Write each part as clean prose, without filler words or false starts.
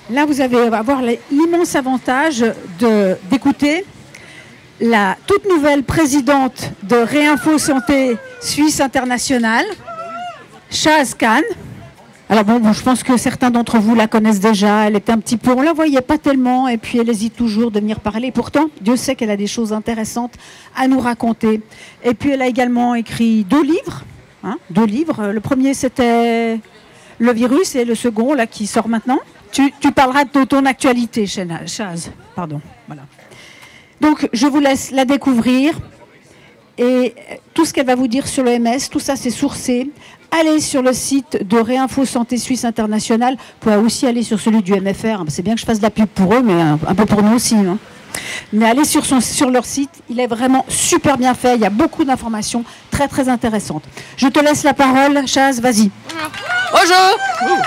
Là, vous allez avoir l'immense avantage d'écouter la toute nouvelle présidente de Réinfo Santé Suisse Internationale, Chaz Khan. Alors bon, je pense que certains d'entre vous la connaissent déjà. Elle était un petit peu, on la voyait pas tellement, et puis elle hésite toujours de venir parler. Pourtant, Dieu sait qu'elle a des choses intéressantes à nous raconter. Et puis elle a également écrit 2 livres. 2 livres. Le premier, c'était Le virus, et le second, là, qui sort maintenant. Tu parleras de ton actualité, Chaz. Pardon. Voilà. Donc, je vous laisse la découvrir. Et tout ce qu'elle va vous dire sur l'OMS, tout ça, c'est sourcé. Allez sur le site de Réinfo Santé Suisse Internationale. Vous pouvez aussi aller sur celui du MFR. C'est bien que je fasse de la pub pour eux, mais un peu pour nous aussi. Hein. Mais allez sur leur site. Il est vraiment super bien fait. Il y a beaucoup d'informations très, très intéressantes. Je te laisse la parole. Chaz, vas-y. Bonjour.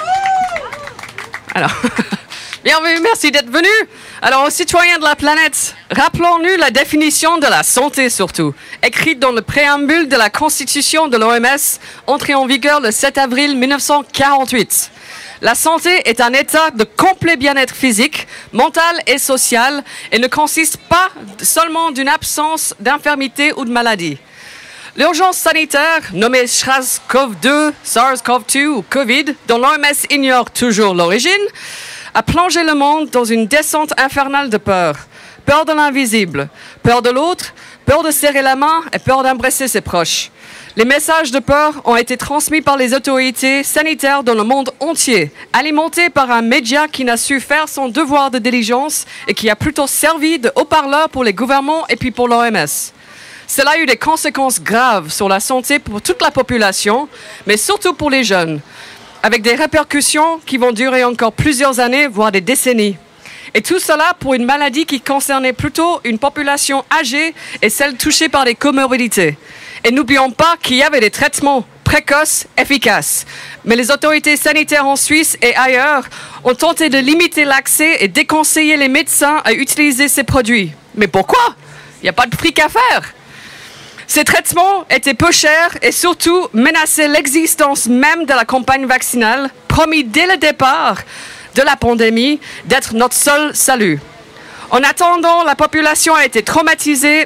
Alors, bienvenue, merci d'être venu. Alors, aux citoyens de la planète, rappelons-nous la définition de la santé surtout, écrite dans le préambule de la Constitution de l'OMS, entrée en vigueur le 7 avril 1948. La santé est un état de complet bien-être physique, mental et social et ne consiste pas seulement d'une absence d'infirmité ou de maladie. L'urgence sanitaire, nommée SARS-CoV-2, SARS-CoV-2 ou COVID, dont l'OMS ignore toujours l'origine, a plongé le monde dans une descente infernale de peur. Peur de l'invisible, peur de l'autre, peur de serrer la main et peur d'embrasser ses proches. Les messages de peur ont été transmis par les autorités sanitaires dans le monde entier, alimentés par un média qui n'a su faire son devoir de diligence et qui a plutôt servi de haut-parleur pour les gouvernements et puis pour l'OMS. Cela a eu des conséquences graves sur la santé pour toute la population, mais surtout pour les jeunes, avec des répercussions qui vont durer encore plusieurs années, voire des décennies. Et tout cela pour une maladie qui concernait plutôt une population âgée et celle touchée par des comorbidités. Et n'oublions pas qu'il y avait des traitements précoces, efficaces. Mais les autorités sanitaires en Suisse et ailleurs ont tenté de limiter l'accès et déconseiller les médecins à utiliser ces produits. Mais pourquoi ? Il n'y a pas de fric à faire. Ces traitements étaient peu chers et surtout menaçaient l'existence même de la campagne vaccinale, promis dès le départ de la pandémie d'être notre seul salut. En attendant, la population a été traumatisée,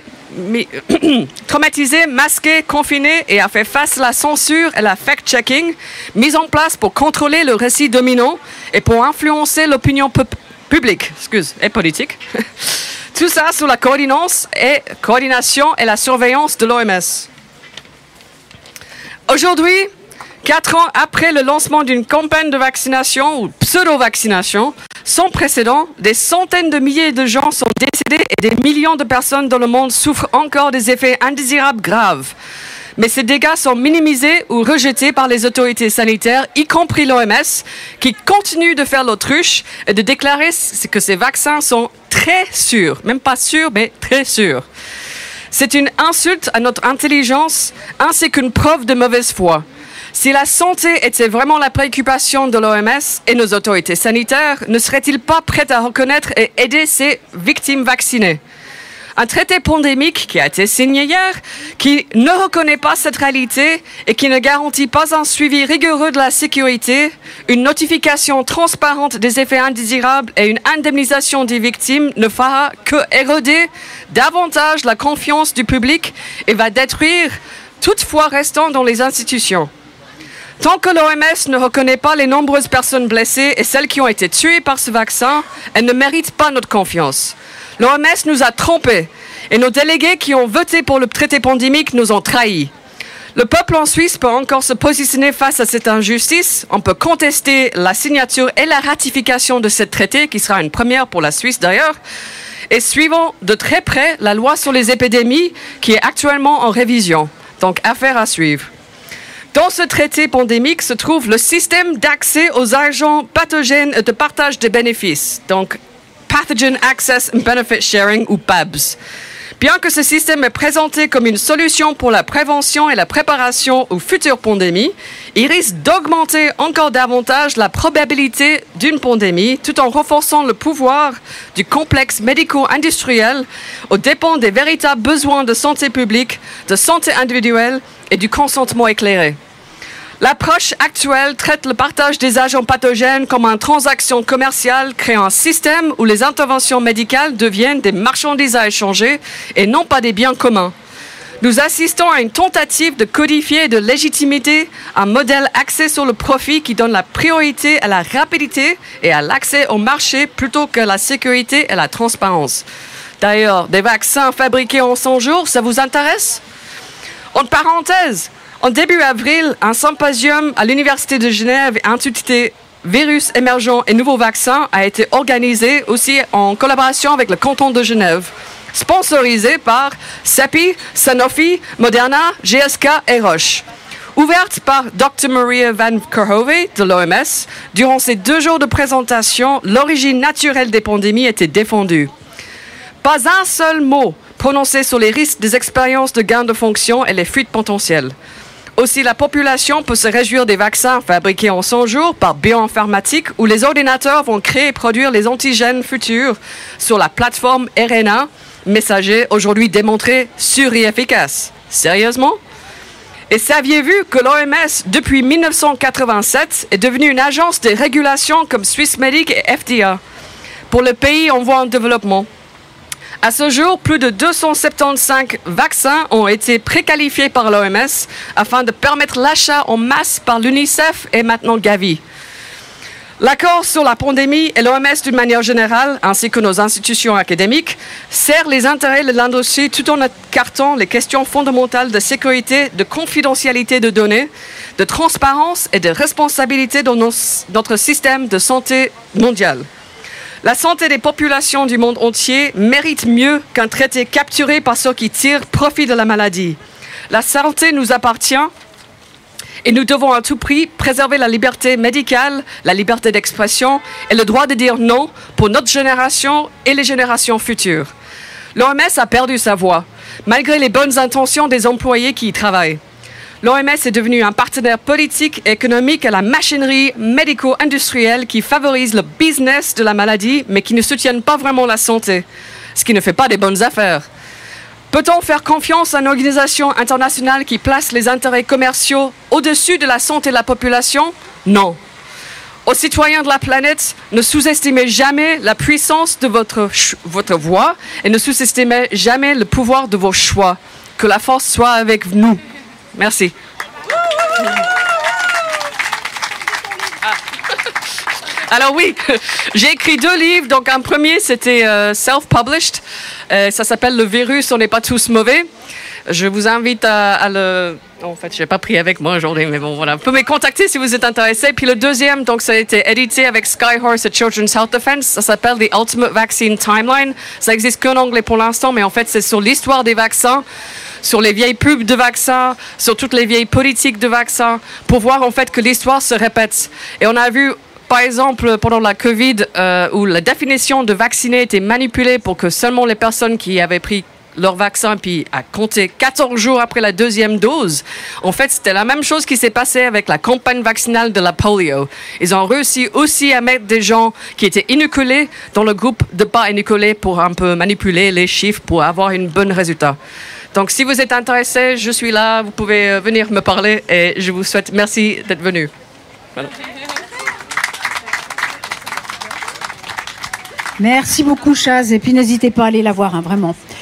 masquée, confinée et a fait face à la censure et la fact-checking mise en place pour contrôler le récit dominant et pour influencer l'opinion publique et politique. Tout ça sous la coordination et la surveillance de l'OMS. Aujourd'hui, 4 ans après le lancement d'une campagne de vaccination ou pseudo-vaccination sans précédent, des centaines de milliers de gens sont décédés et des millions de personnes dans le monde souffrent encore des effets indésirables graves. Mais ces dégâts sont minimisés ou rejetés par les autorités sanitaires, y compris l'OMS, qui continue de faire l'autruche et de déclarer que ces vaccins sont très sûrs. Même pas sûrs, mais très sûrs. C'est une insulte à notre intelligence ainsi qu'une preuve de mauvaise foi. Si la santé était vraiment la préoccupation de l'OMS et nos autorités sanitaires, ne seraient-ils pas prêts à reconnaître et aider ces victimes vaccinées ? Un traité pandémique qui a été signé hier, qui ne reconnaît pas cette réalité et qui ne garantit pas un suivi rigoureux de la sécurité, une notification transparente des effets indésirables et une indemnisation des victimes ne fera que éroder davantage la confiance du public et va détruire toute foi restant dans les institutions. Tant que l'OMS ne reconnaît pas les nombreuses personnes blessées et celles qui ont été tuées par ce vaccin, elle ne mérite pas notre confiance. L'OMS nous a trompés et nos délégués qui ont voté pour le traité pandémique nous ont trahis. Le peuple en Suisse peut encore se positionner face à cette injustice. On peut contester la signature et la ratification de ce traité, qui sera une première pour la Suisse d'ailleurs. Et suivons de très près la loi sur les épidémies qui est actuellement en révision. Donc, affaire à suivre. Dans ce traité pandémique se trouve le système d'accès aux agents pathogènes et de partage des bénéfices. Donc, Pathogen Access and Benefit Sharing, ou PABS. Bien que ce système est présenté comme une solution pour la prévention et la préparation aux futures pandémies, il risque d'augmenter encore davantage la probabilité d'une pandémie tout en renforçant le pouvoir du complexe médico-industriel aux dépens des véritables besoins de santé publique, de santé individuelle et du consentement éclairé. L'approche actuelle traite le partage des agents pathogènes comme une transaction commerciale, créant un système où les interventions médicales deviennent des marchandises à échanger et non pas des biens communs. Nous assistons à une tentative de codifier et de légitimer un modèle axé sur le profit qui donne la priorité à la rapidité et à l'accès au marché plutôt qu'à la sécurité et la transparence. D'ailleurs, des vaccins fabriqués en 100 jours, ça vous intéresse? En parenthèse, en début avril, un symposium à l'Université de Genève intitulé « Virus émergents et nouveaux vaccins » a été organisé aussi en collaboration avec le canton de Genève, sponsorisé par CEPI, Sanofi, Moderna, GSK et Roche. Ouverte par Dr. Maria Van Kerkhove de l'OMS, durant ces 2 jours de présentation, l'origine naturelle des pandémies était défendue. Pas un seul mot prononcé sur les risques des expériences de gain de fonction et les fuites potentielles. Aussi, la population peut se réjouir des vaccins fabriqués en 100 jours par bioinformatique où les ordinateurs vont créer et produire les antigènes futurs sur la plateforme RNA messager, aujourd'hui démontré sûr et efficace. Sérieusement? Et saviez-vous que l'OMS, depuis 1987, est devenue une agence de régulation comme Swissmedic et FDA pour les pays en voie de développement? À ce jour, plus de 275 vaccins ont été préqualifiés par l'OMS afin de permettre l'achat en masse par l'UNICEF et maintenant Gavi. L'accord sur la pandémie et l'OMS d'une manière générale, ainsi que nos institutions académiques, sert les intérêts de l'industrie tout en écartant les questions fondamentales de sécurité, de confidentialité de données, de transparence et de responsabilité dans notre système de santé mondial. La santé des populations du monde entier mérite mieux qu'un traité capturé par ceux qui tirent profit de la maladie. La santé nous appartient et nous devons à tout prix préserver la liberté médicale, la liberté d'expression et le droit de dire non pour notre génération et les générations futures. L'OMS a perdu sa voix, malgré les bonnes intentions des employés qui y travaillent. L'OMS est devenu un partenaire politique et économique à la machinerie médico-industrielle qui favorise le business de la maladie, mais qui ne soutiennent pas vraiment la santé, ce qui ne fait pas des bonnes affaires. Peut-on faire confiance à une organisation internationale qui place les intérêts commerciaux au-dessus de la santé de la population? Non. Aux citoyens de la planète, ne sous-estimez jamais la puissance de votre voix et ne sous-estimez jamais le pouvoir de vos choix. Que la force soit avec nous. Merci. Alors oui, j'ai écrit 2 livres. Donc un premier, c'était self-published. Ça s'appelle « Le virus, on n'est pas tous mauvais ». Je vous invite à le... En fait, je n'ai pas pris avec moi aujourd'hui, mais bon, voilà. Vous pouvez me contacter si vous êtes intéressé. Puis le deuxième, donc ça a été édité avec Skyhorse et Children's Health Defense. Ça s'appelle « The Ultimate Vaccine Timeline ». Ça n'existe qu'en anglais pour l'instant, mais en fait, c'est sur l'histoire des vaccins, sur les vieilles pubs de vaccins, sur toutes les vieilles politiques de vaccins, pour voir en fait que l'histoire se répète. Et on a vu... Par exemple, pendant la COVID, où la définition de vacciner était manipulée pour que seulement les personnes qui avaient pris leur vaccin, puis à compter 14 jours après la 2e dose, en fait, c'était la même chose qui s'est passée avec la campagne vaccinale de la polio. Ils ont réussi aussi à mettre des gens qui étaient inoculés dans le groupe de pas inoculés pour un peu manipuler les chiffres pour avoir un bon résultat. Donc, si vous êtes intéressé, je suis là, vous pouvez venir me parler et je vous souhaite merci d'être venu. Voilà. Merci beaucoup, Chaz. Et puis, n'hésitez pas à aller la voir, hein, vraiment.